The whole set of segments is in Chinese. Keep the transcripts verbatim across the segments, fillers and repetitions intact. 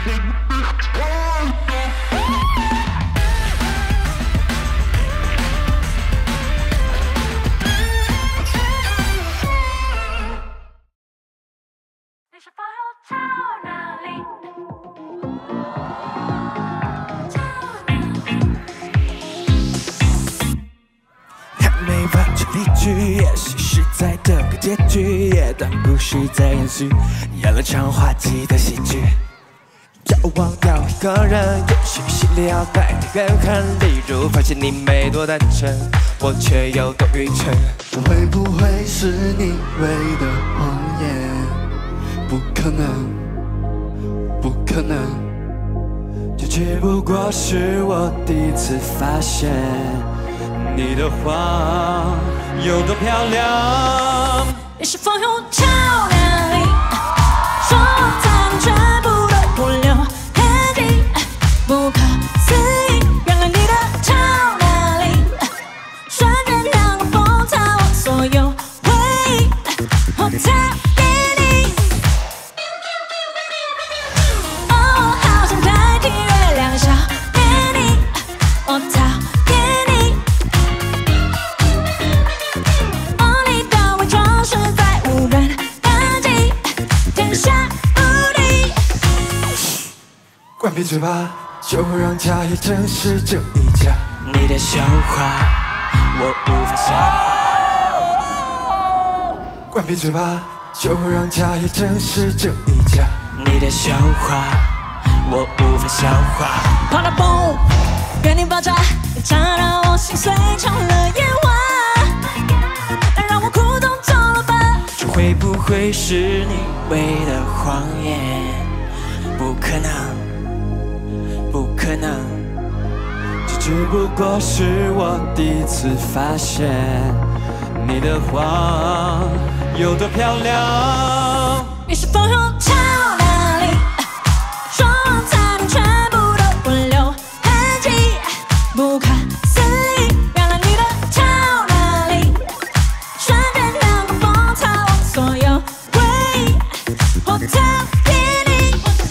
你是否有超能力？ 还没完成例句，也许是在等个结局，也当故事在延续，演了场滑稽的喜剧。要忘掉一个人，也许心里要带点怨恨，例如发现你没多单纯，我却有多愚蠢。 会不会是你唯的谎言？不可能，不可能， 这只不过是我第一次发现你的谎有多漂亮。 你是否有超能力？说才能全部都不留痕迹，不可思议，原来你的超能力，瞬间能够封藏我所有回忆，我讨厌你。哦，好想代替月亮消灭你，我讨厌你。哦，你的伪装实在无人能及，天下无敌。 关闭嘴巴，就让假也真实这一家。 你的笑话我无法消化， 关闭嘴巴，就让假也真实这一家。 你的笑话我无法消化。 啪啦嘣，给你爆炸，一炸让我心碎成了烟花，来让我苦痛走了吧。 这会不会是你唯的谎言？不可能，不可能，这只不过是我第一次发现你的谎有多漂亮。 你是否有超能力？说才能全部都不留痕迹，不可思议，原来你的超能力，瞬间能够封藏我所有回忆，我讨厌你。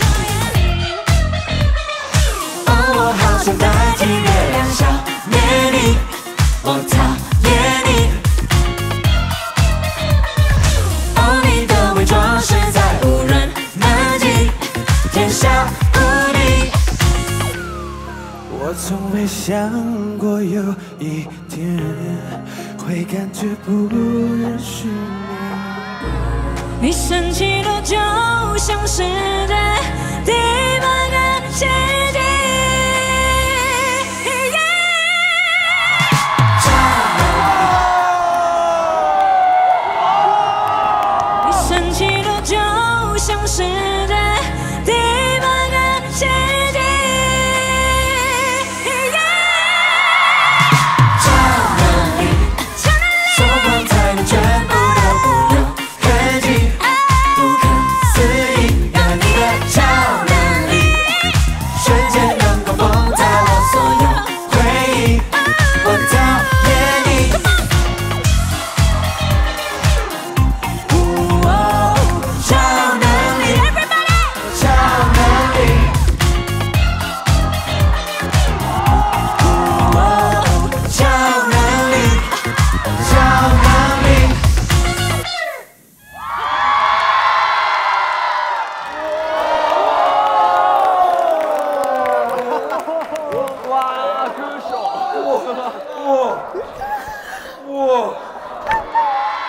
哦，我好想代替月亮消灭你，我讨厌你。哦，你的伪装实在无人能及，天下无敌。 我从未想过有一天会感觉不认识你。 你生气的就像是在第八个世纪。你生气的就像是在第八个世纪。超能力， 说谎才能全部都不留痕迹，不可思议，原来你的超能力，瞬间能够封藏我所有回忆，我讨厌你。哦，超能力，超能力，哦，超能力，超能力。 哇，歌手，哇哇哇！